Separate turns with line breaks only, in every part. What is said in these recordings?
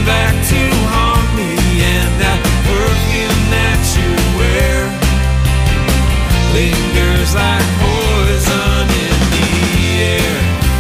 back to haunt me, and that perfume that you wear lingers like poison in the air.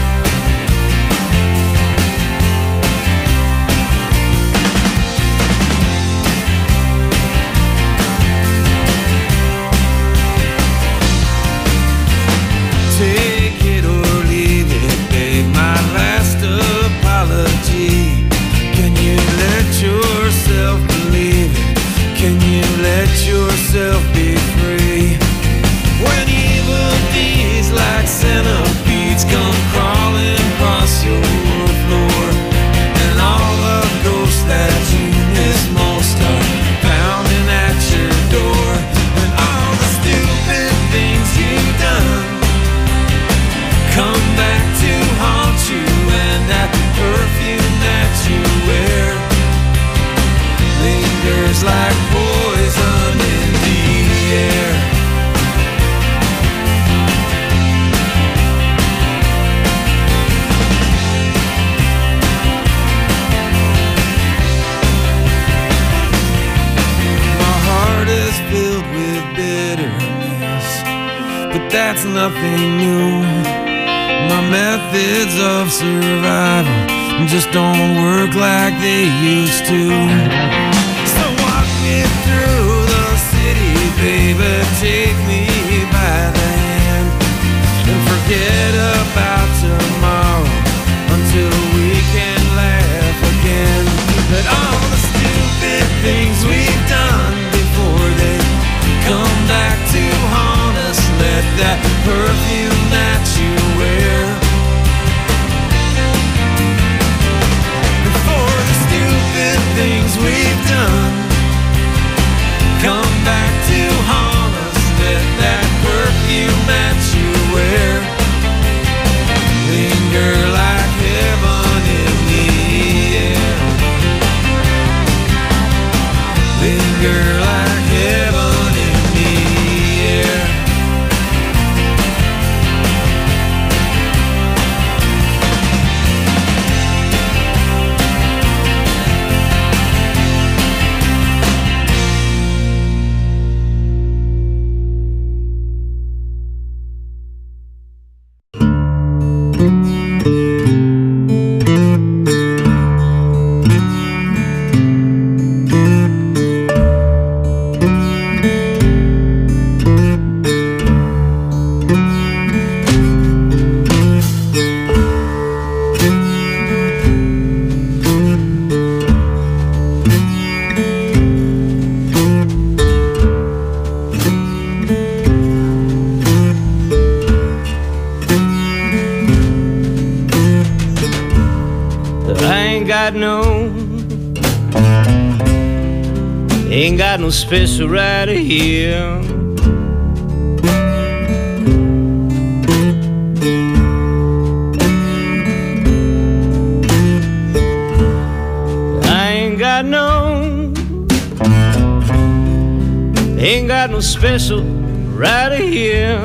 Take it or leave it, babe, my last apology. Can you let yourself believe it? Can you let yourself be free? When evil deeds like centipedes come crawling across your floor, and all the ghosts that you miss most are pounding at your door, and all the stupid things you've done come back to haunt you, and that perfume that you wear lingers like poison in the air. My heart is filled with bitterness, but that's nothing new. My methods of survival just don't work like they used to. So walk me through the city, baby, take me by the hand, and forget about tomorrow until we can laugh again. But all the stupid things we've done before they come back to haunt us, let that perfume that you wear before the stupid things we've done come back to haunt us, let that perfume that you wear linger like heaven in the air, linger like heaven in the air.
Ain't got no special right here. Ain't got no special right here.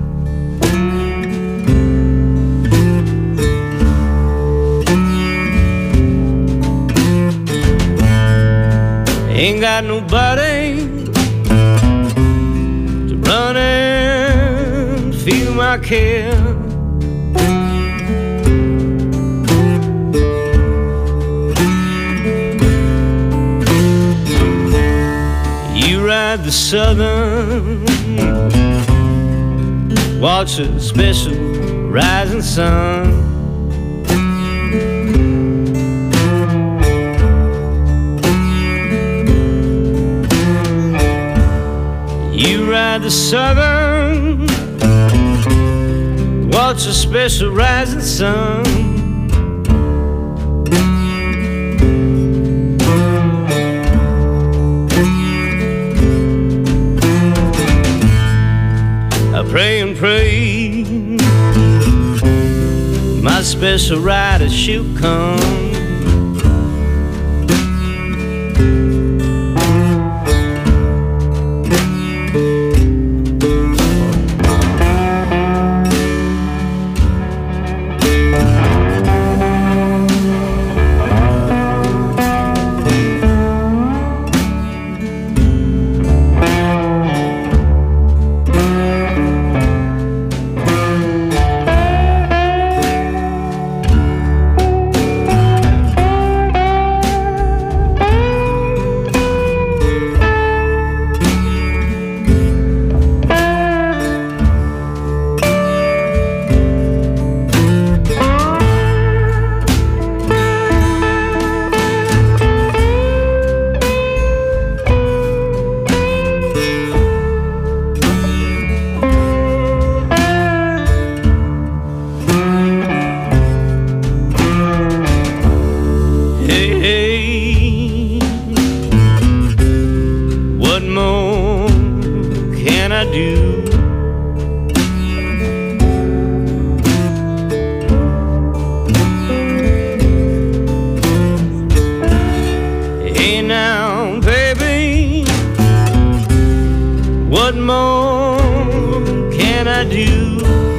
Ain't got nobody to run and feel my care. You ride the southern, watch a special rising sun. You ride the southern, watch a special rising sun. I pray and pray my special rider she'll come. do? Hey now, baby, what more can I do?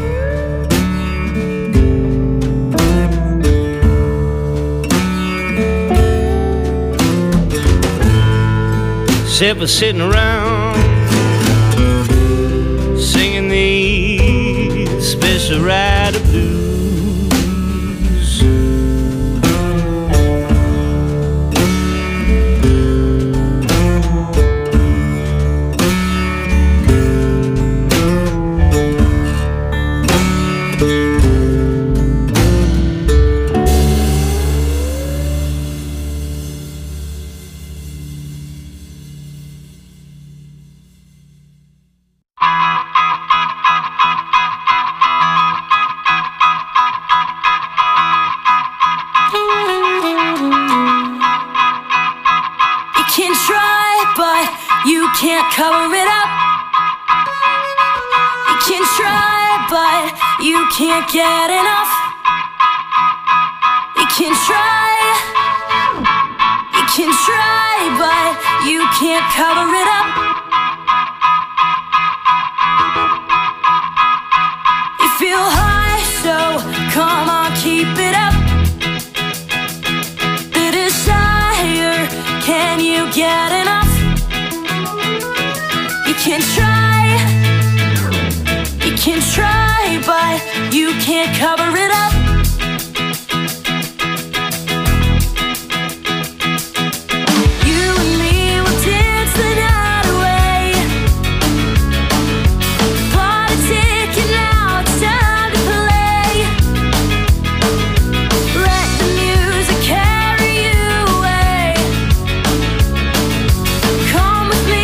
Except for sitting around singing these special rider blues.
Can't cover it up. You can try, but you can't get enough. You can try, but you can't cover it up. You feel high, so come on, keep it up. The desire, can you get enough? You can try, but you can't cover it up. You and me will dance the night away. Bought a ticket, now it's time to play. Let the music carry you away. Come with me.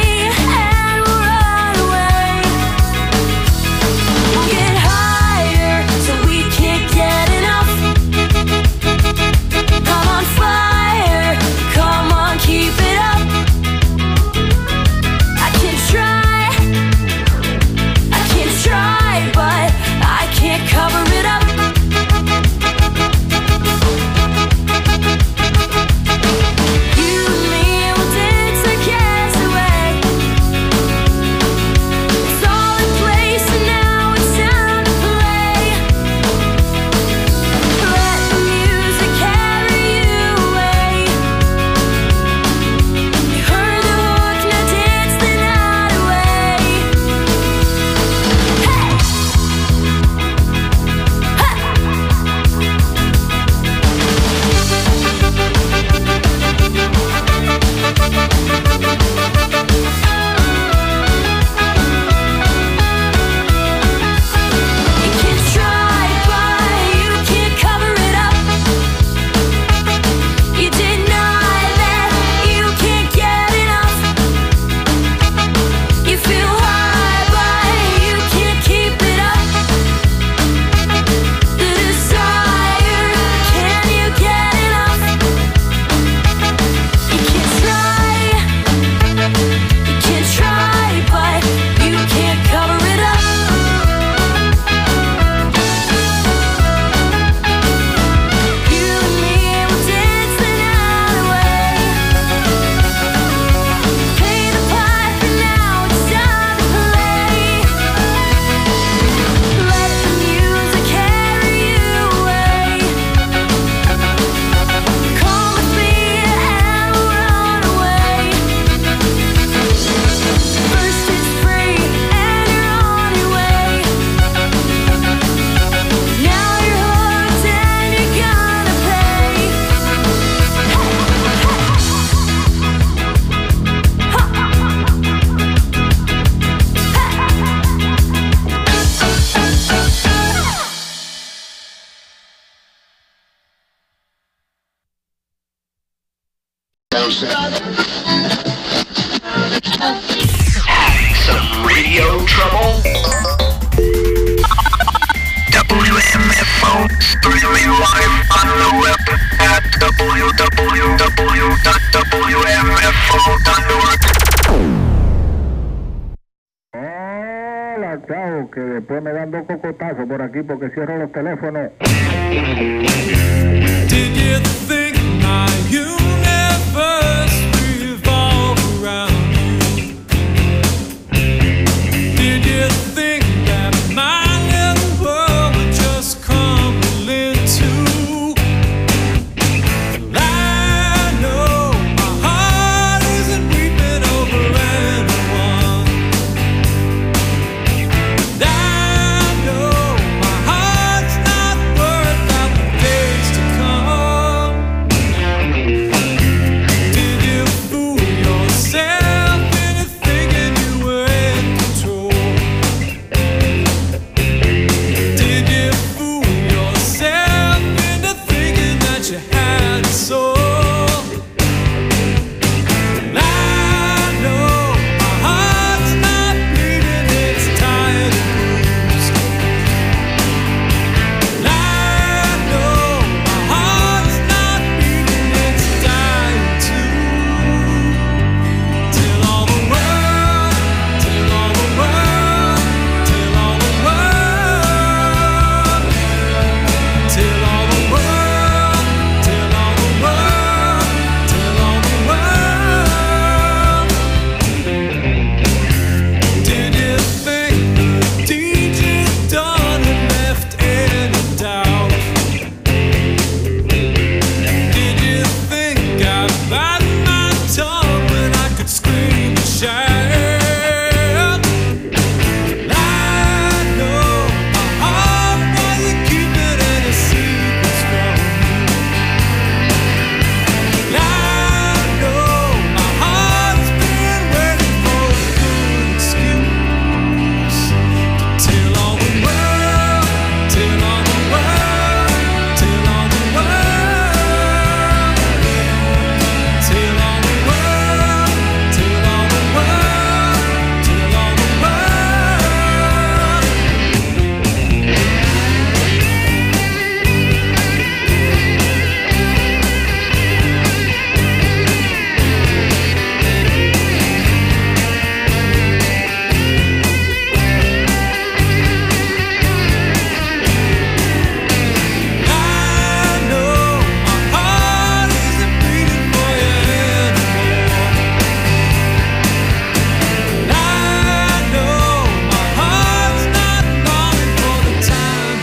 Some radio trouble? WMFO streaming live on the web at www.wmfo.org.
chao, que después me dan 2 cocotazos por aquí porque cierro los teléfonos.
Did you think my universe revolved around you? Did you think that my little world would just crumble into? I know my heart isn't weeping over anyone. I know my heart's not worth out the days to come. Did you fool yourself into thinking you were in control? Did you fool yourself into thinking that you had a soul? I know my heart's not bleeding, it's tired and bruised. I know my heart's not beating, it's dying too. Till all the world, till all the world, till all the world, till all the world, till all the world, till all the world. Did you think the deed you'd done had left any doubt? Did you think I'd bite my tongue when I could scream and shout? I know my heart wasn't keeping any secrets from me. I know my heart's been waiting for a good excuse. Till all the world, till all the world, till all the world, till all the world, till all the world, till all the world. I know my heart isn't beating for you anymore. I know my heart's not longing for the time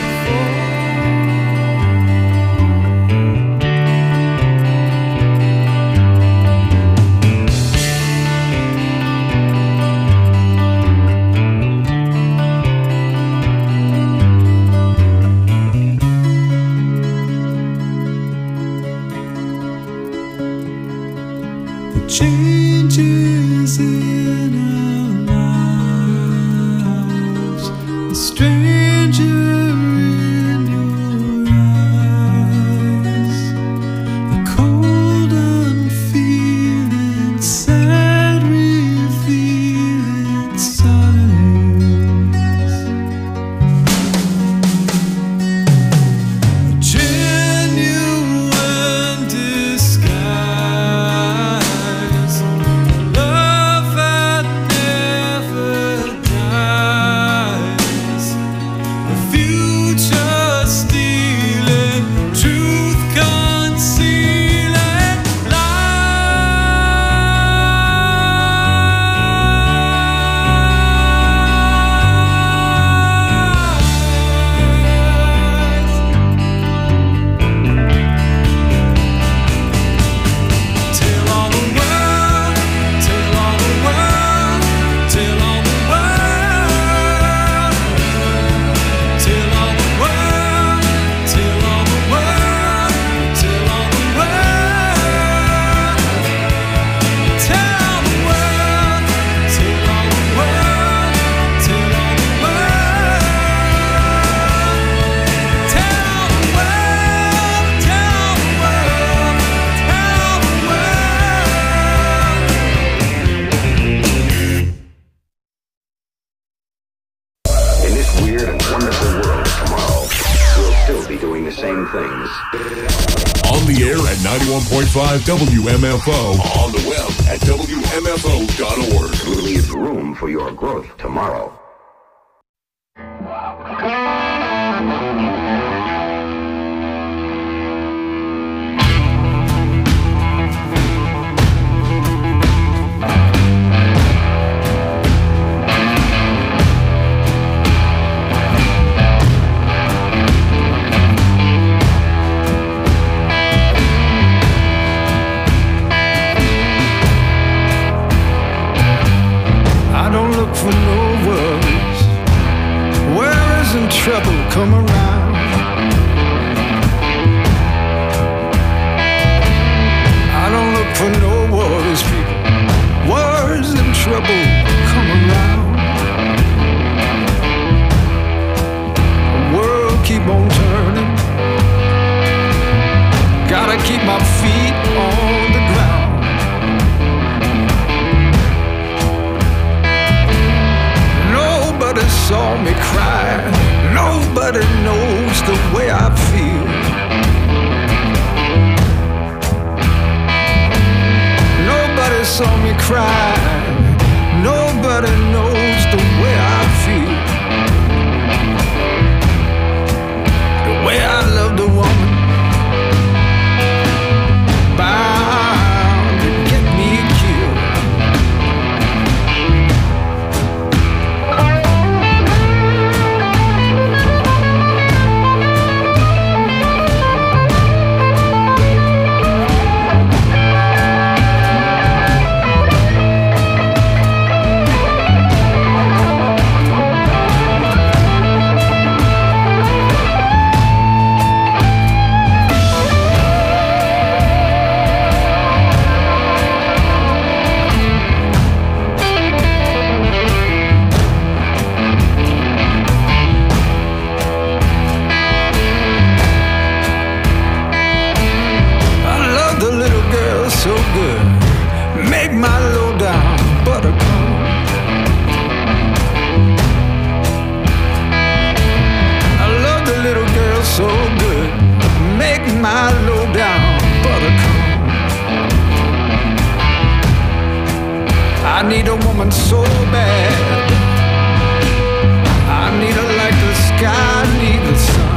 The changes in our lives, the stranger in your eyes, the cold unfeeling, sad revealing signs, a genuine disguise. Love that never dies. The future stealing, truth concealing lies. Till all the world, till all the world, till all the world, till all the world, till all the world, till all the world, tell all the world, till all the world, till all the world, tell all the world, tell all the world, tell all the world.
In this weird and wonderful world tomorrow, we'll still be doing the same things.
On the air at 91.5 WMFO. On the web at WMFO.org.
Leave room for your growth tomorrow.
trouble come around. I don't look for no wars, people. Wars and trouble come around. The world keep on turning. Gotta keep my feet on the ground. Nobody saw me cry. Nobody knows the way I feel. Nobody saw me cry. Nobody knows the way I feel. The way I love the woman bound to get me killed. So good, make my low down buttercup. I love the little girl so good, make my low down buttercup. I need a woman so bad, I need her like the sky needs the sun.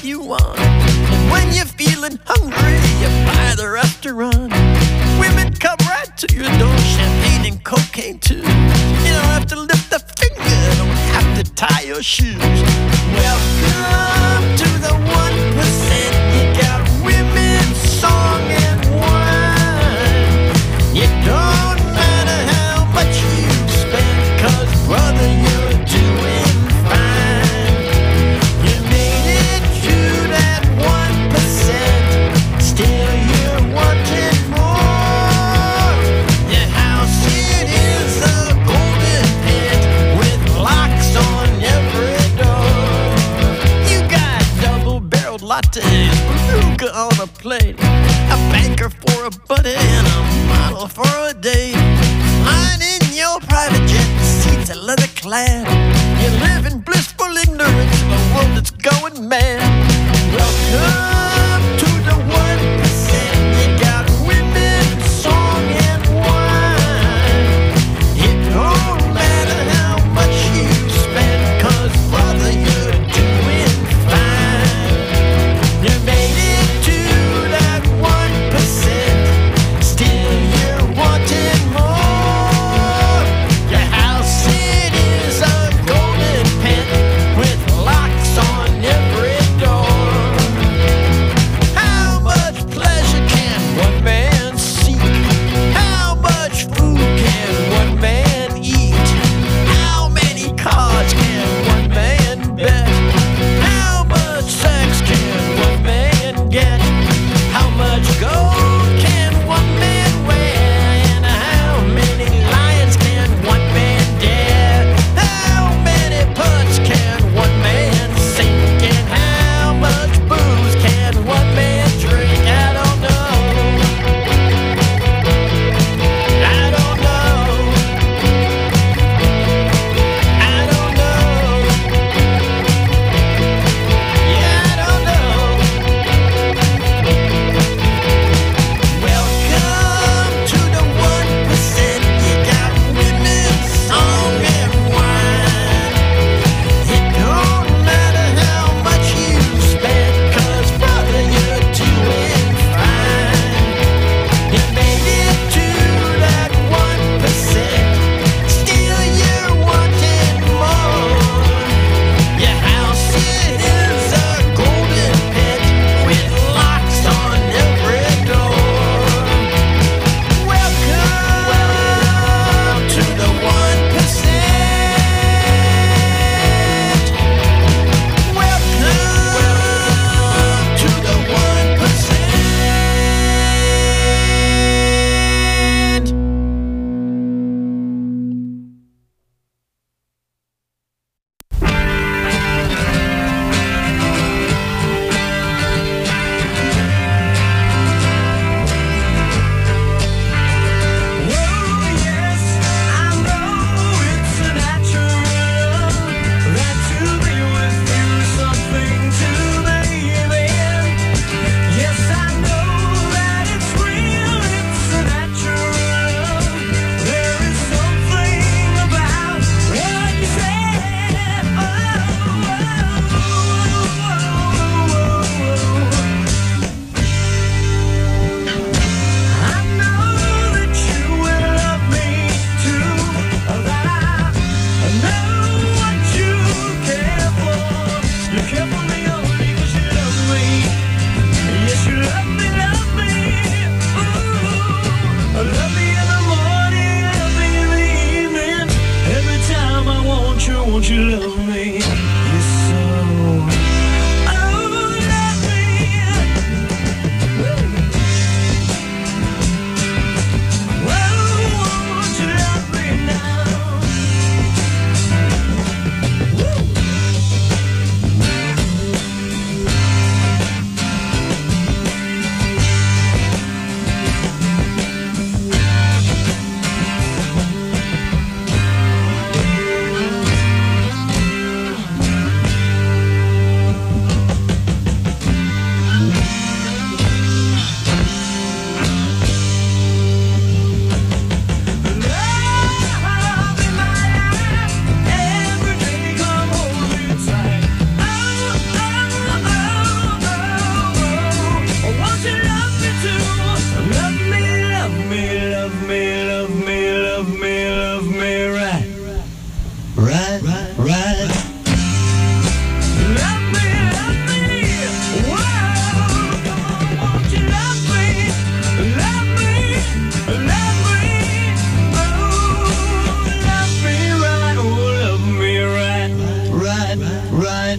you want. And when you're feeling hungry, you buy the restaurant. Women come right to your door, champagne and cocaine too. You don't have to lift a finger, don't have to tie your shoes. Welcome to the 1%. You got women, song, and wine. It don't matter how much you spend, 'cause brother, you're doing fine. You made it to that 1%. Still you're wanting more. Your house, it is a golden pit with locks on every door. You got double-barreled lattes, beluga on a plate, a banker for a buddy, and a model for a date. Lying in your private jet, seats are leather clad. You live in blissful ignorance of a world that's going mad. Welcome to the 1%. You got women, song, and wine. It don't matter how much you spend, 'cause brother, you're doing fine. You made it to that 1%. Still you're wanting more. Your house, it is a golden pit with locks on every door. How much pleasure can one man seek? How much food can one man eat? How many cards can one man bet? How much sex can one man get? How much gold can one man wear? And how many lions can one man dare? How many putts can one man sink? And how much booze can one man drink? I don't know. I don't know. I don't know. Yeah, I don't know. Welcome to the 1%. You got women, song, and wine. It don't matter how much you spend, 'cause brother, you're doing fine. You made it to that 1%. Still you're wanting more. Your house, it is a golden pit with locks on every door. Welcome to the 1%. Welcome to the 1%. Won't you love me? Yes, so. Oh, love me. Whoa, won't you love me now? Ride, ride.
Love me, whoa, come on, won't you love me, love me, love me, oh, love me right, oh, love me right,
Ride, ride.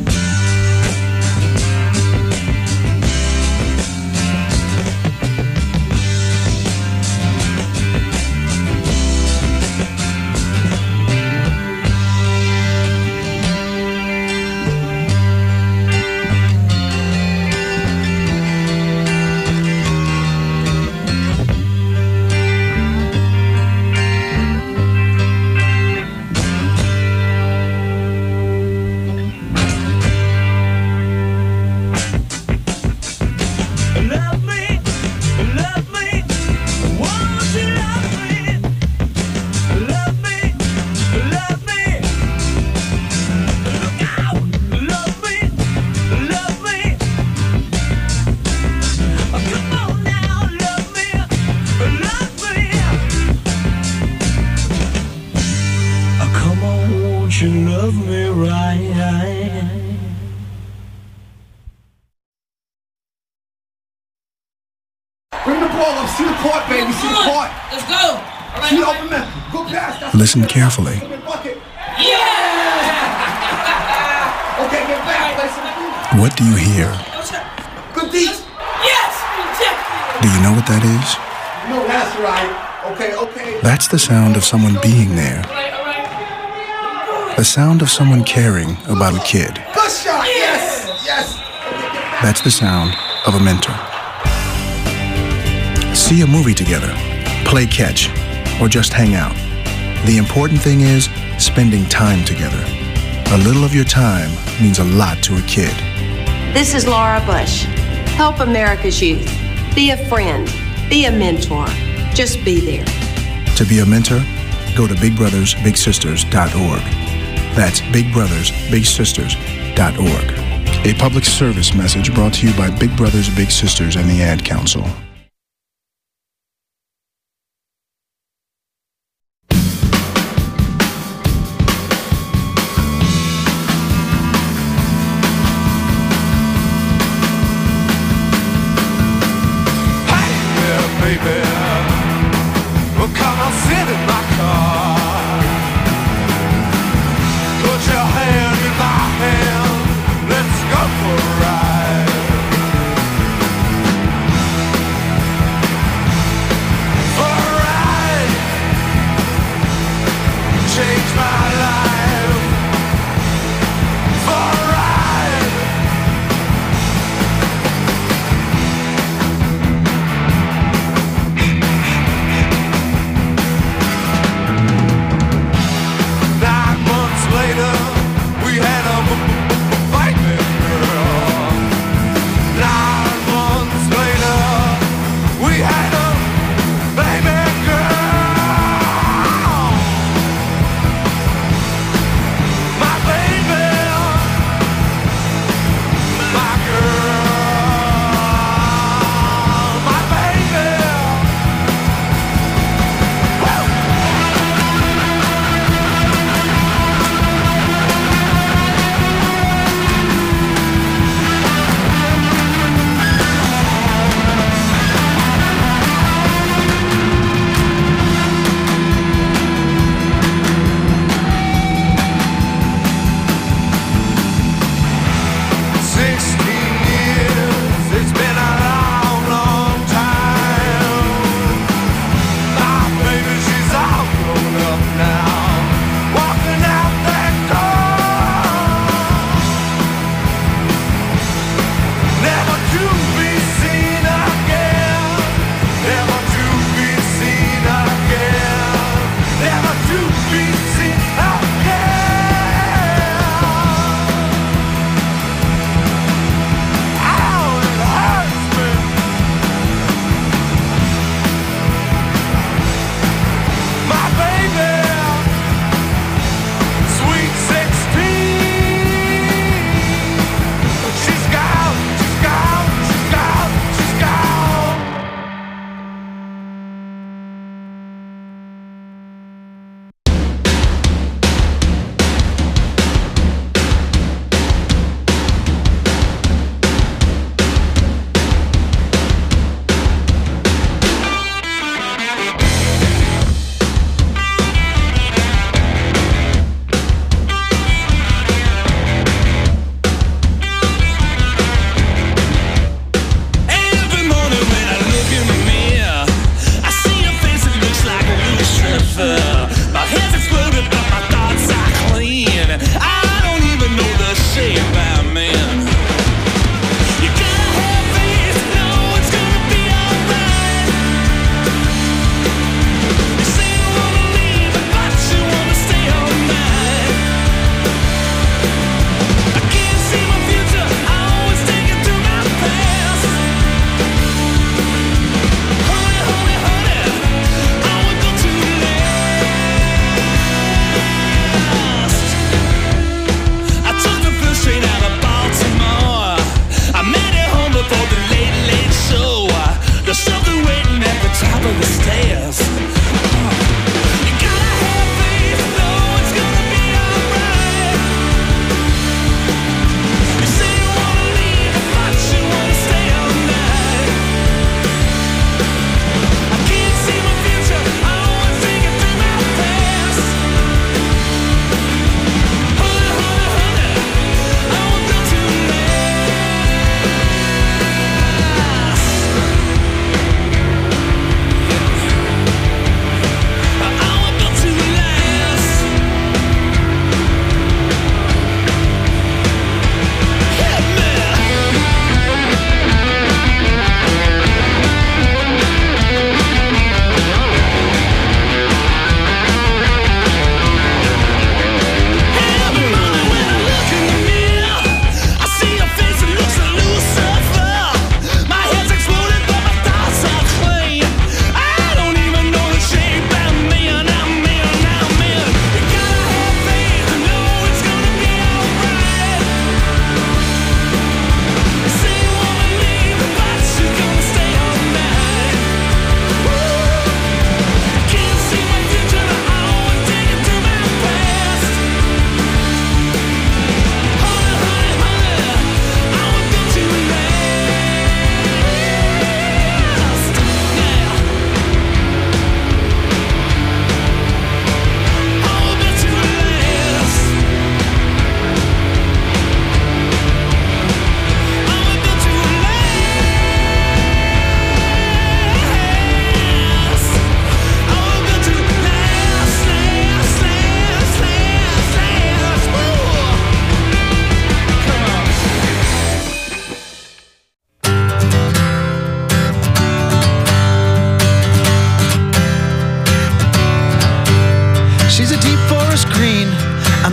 love me, won't you love me, love me, love me, look out, love me, oh, come on now, love me, oh, come on, won't you love me right?
Bring the ball up, see the court, baby, see the court.
Let's go. All right,
See
all
the
right.
open man. Go past. That's
Listen carefully.
Bucket.
Yeah!
Okay, get back. Play some defense.
What do you hear?
Good deep.
Yes!
Do you know what that is?
No, that's right. Okay.
That's the sound of someone being there.
All right.
The sound of someone caring about a kid.
Good shot. Yes.
That's the sound of a mentor. See a movie together, play catch, or just hang out. The important thing is spending time together. A little of your time means a lot to a kid.
This is Laura Bush. Help America's youth. Be a friend. Be a mentor. Just be there.
To be a mentor, go to bigbrothersbigsisters.org. That's bigbrothersbigsisters.org. A public service message brought to you by Big Brothers Big Sisters and the Ad Council.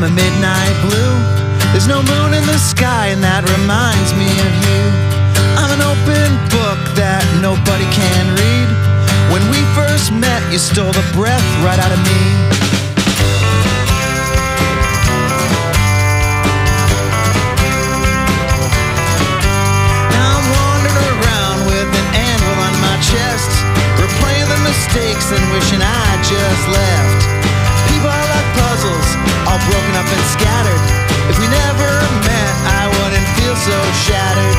I'm a midnight blue. There's no moon in the sky, and that reminds me of you. I'm an open book that nobody can read. When we first met, you stole the breath right out of me. Now I'm wandering around with an anvil on my chest, replaying the mistakes and wishing I just left. People are like puzzles, all broken up and scattered. If we never met, I wouldn't feel so shattered.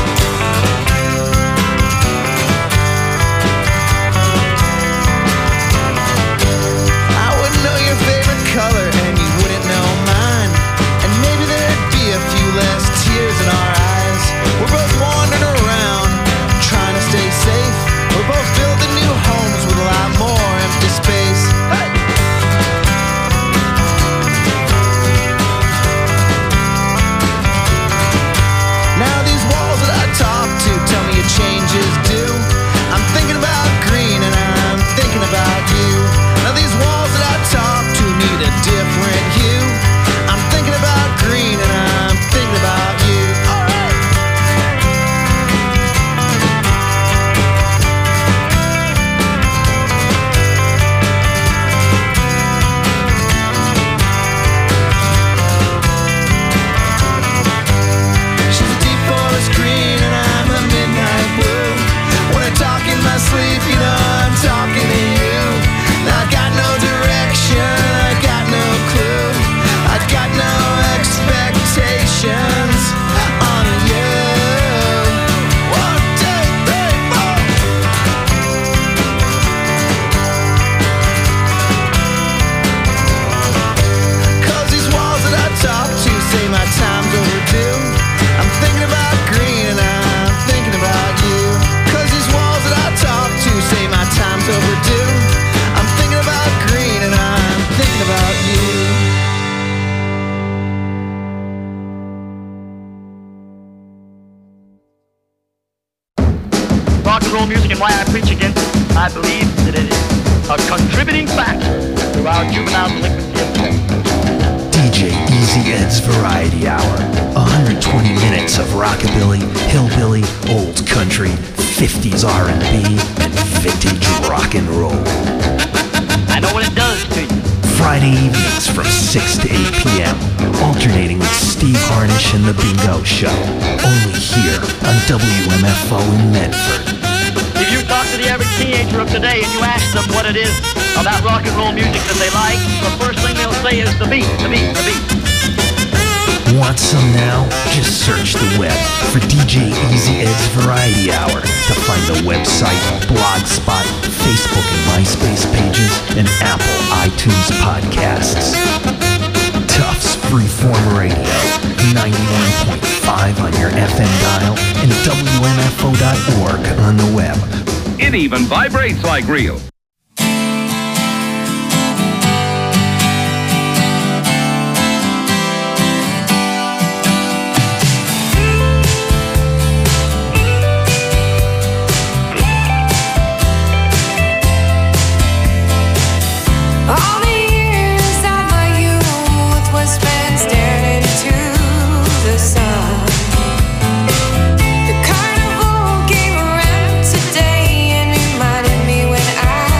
I wouldn't know your favorite color, and you wouldn't know mine. And maybe there'd be a few less tears in our eyes. We're both wandering around, trying to stay safe. We're both building new homes with a lot more empty space. Hey! Now these walls that I talk to tell me your changes do. I'm thinking about green and I'm thinking about you. Now these walls that I talk to need a different hue. I'm thinking about green and I'm thinking about you. All right. She's a deep forest green and I'm a midnight blue. When I talk in my sleep, you know I'm talking to you. I got no direction, I got no clue, I got no expectations on you. 1, 2, 3, 4. 'Cause these walls that I talk to say my time's overdue. I'm thinking about green and I'm thinking about you. 'Cause these walls that I talk to say my time's overdue. I'm thinking about green and I'm thinking about you.
Rock and roll music and why I preach against it. I believe that it is a contributing factor to our juvenile delinquency of sex.
DJ Easy Ed's Variety Hour. 120 minutes of rockabilly, hillbilly, old country, 50s R&B, and vintage rock and roll.
I know what it does to you.
Friday evenings from 6 to 8 p.m. Alternating with Steve Harnish and The Bingo Show. Only here on WMFO in Medford.
If you talk to the average teenager of today and you ask them what it is about rock and roll music that they like, the first thing they'll say is the beat, the beat, the beat.
Want some now? Just search the web for DJ Easy Ed's Variety Hour to find the website, Blogspot, Facebook and MySpace pages, and Apple iTunes podcasts. Tufts Freeform Radio, 91.5 on your FM dial, and WMFO.org on the web.
It even vibrates like real.
All the years of my youth was spent staring into the sun. The carnival came around today and reminded me when I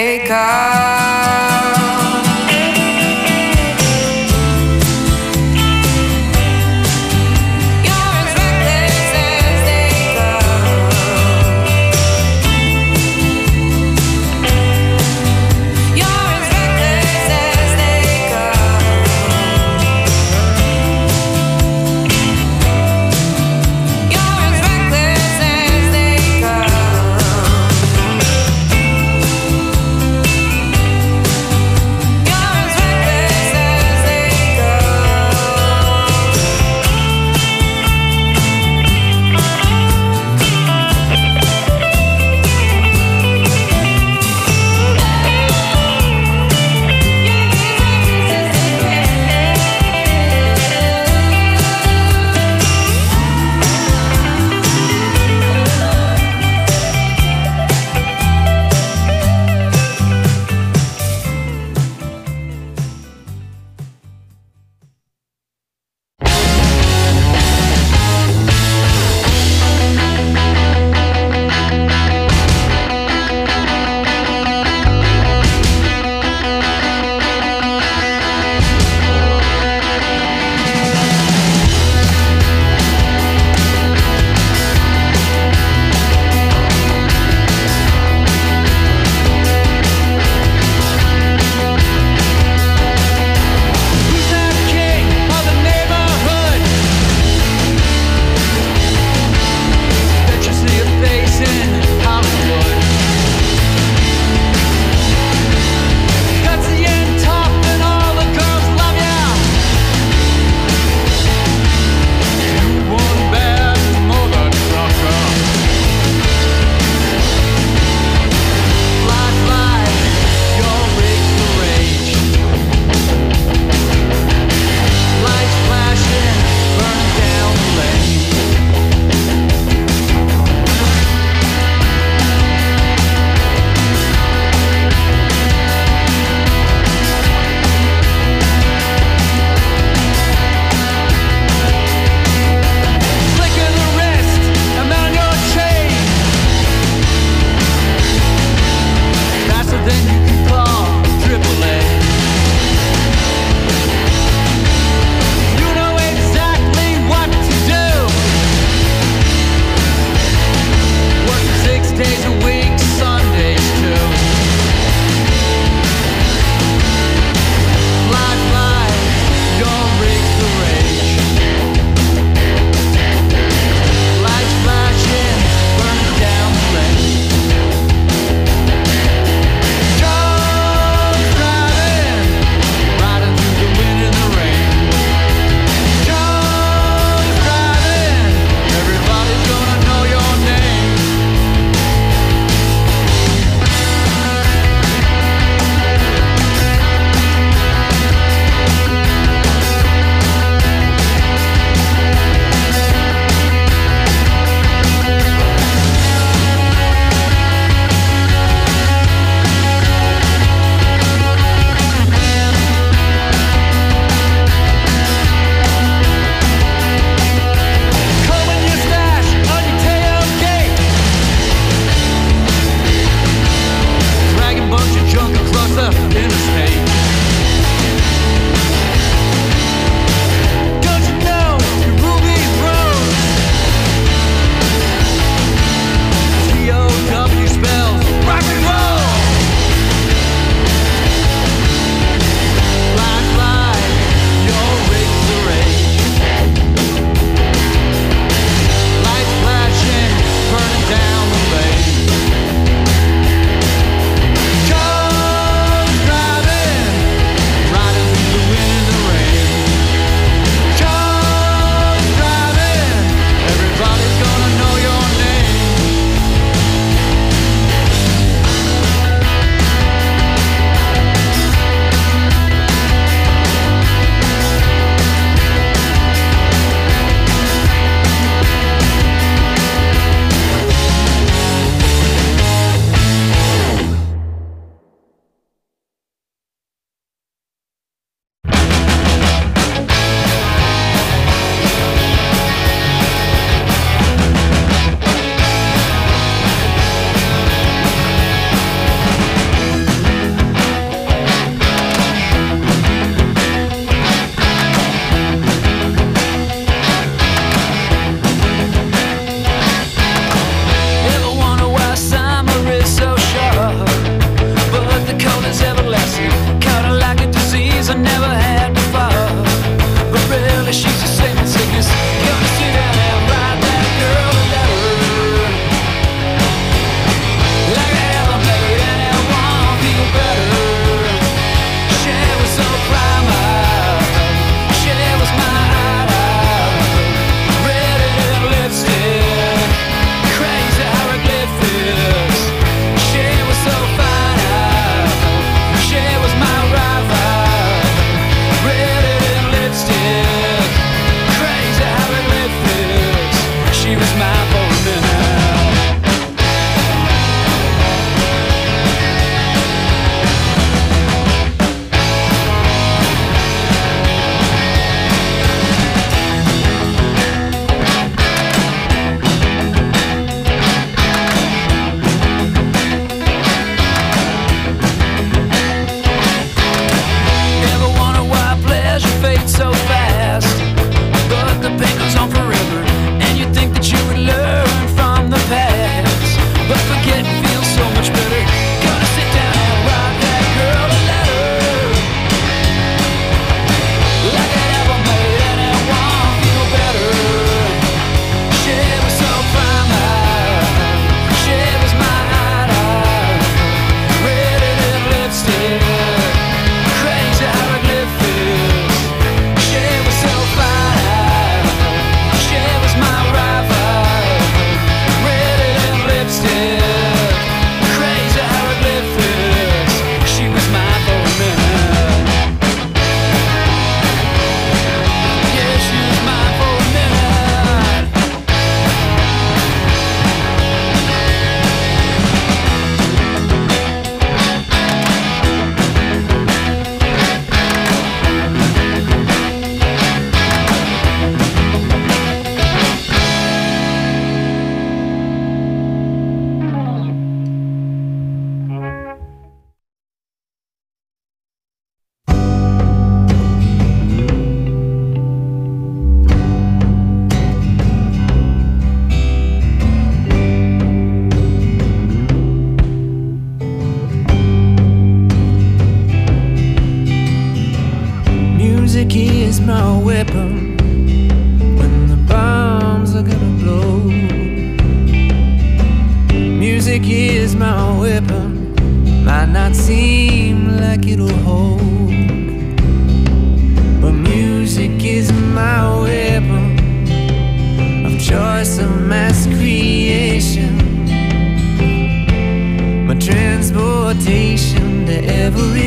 they come. You're as reckless as they come. You're as reckless as they come. You're as reckless as they come.
it'll hold. But music is my weapon of choice, of mass creation, my transportation to every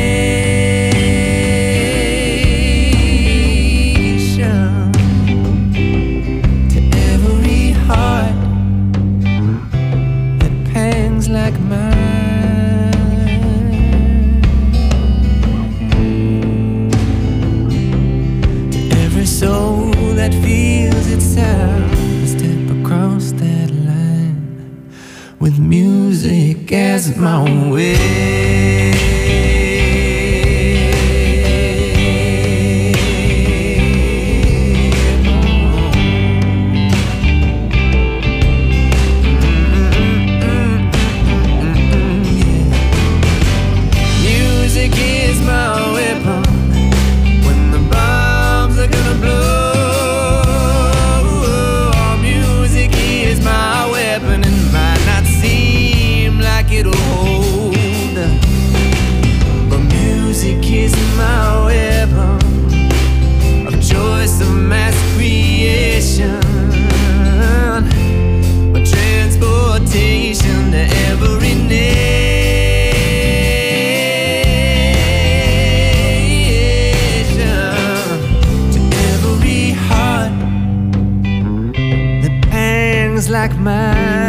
nation, to every heart that pangs like mine, to every soul that feels its sound. Step across that line with music as my way. Music is my weapon when the bombs are gonna blow. Music is my weapon and might not seem like it'll hold, but music is my weapon of choice, of mass creation, my transportation to every nation, to every heart that pangs like mine.